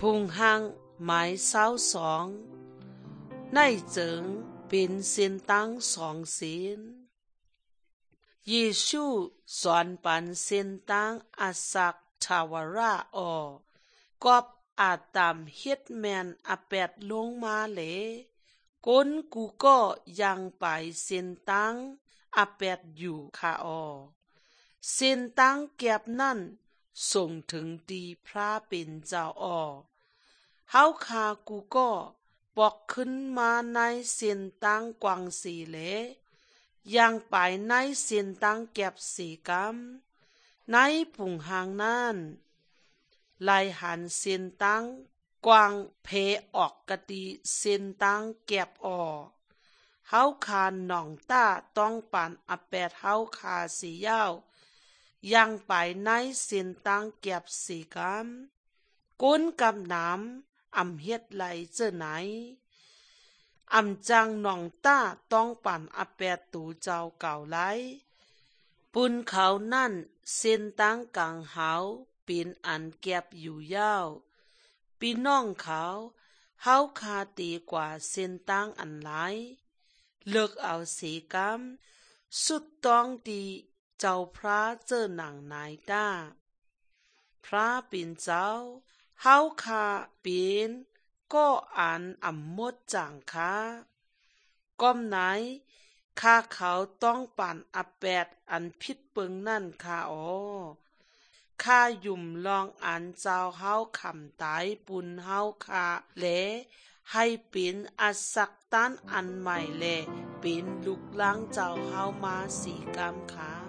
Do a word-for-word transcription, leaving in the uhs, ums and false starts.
พุงหังหมายเศร้าสองในเจิงเป็นเส้นตั้งสองเส้นเยซูสอนปันเส้นตั้งอาสักทาวราออกอบอาตามเฮ็ดแมนอาแปดลงมาเลก้นกูก็ยังไปเส้นตั้งอาแปดอยู่ค่ะออเส้นตั้งแก็บนั่นส่งถึงดีพระเป็นเจ้าออเฮาคากูก็ปอกขึ้นมาในเส้นตั้งกวางสีเลยังไปในเส้นตั้งแก็บสีกำในปุ่งหางนั่นลายหันเส้นตั้งกวางเพออกกะติเส้นตั้งแก็บออเฮาคาหนองต้าต้องปั่นอแปดเฮาคาสียาวยังไปในเส้นตั้งแก็บสีกำก้นกำน้ำอำเฮ็ดไหลเจอไหนอำจังหนองต้าต้องปั่นอแปดตูเจ้าเก่าไหลปุนเขานั่นเส้นตั้งกลางเฮาเป็นอันแก็บอยู่ยาวพี่น้องเขาเฮาคาตีกว่าเส้นตั้งอันหลายเลิกเอาสีกำสุดต้องดีเจ้าพระเจอหนังนายต้าพระเป็นเจ้าเฮาคาเป็นก็อันอำมดจางค้าก้มไหนข้าเขาต้องปั่นอแปดอันพิษเปิงนั่นค่ะอ๋อข้ายุ่มลองอันเจ้าเฮาคำตายปุนเฮาคาแลให้เป็นอสักตันอันใหม่แลเป็นลูกล้างเจ้าเฮามาสีกรรมค่ะ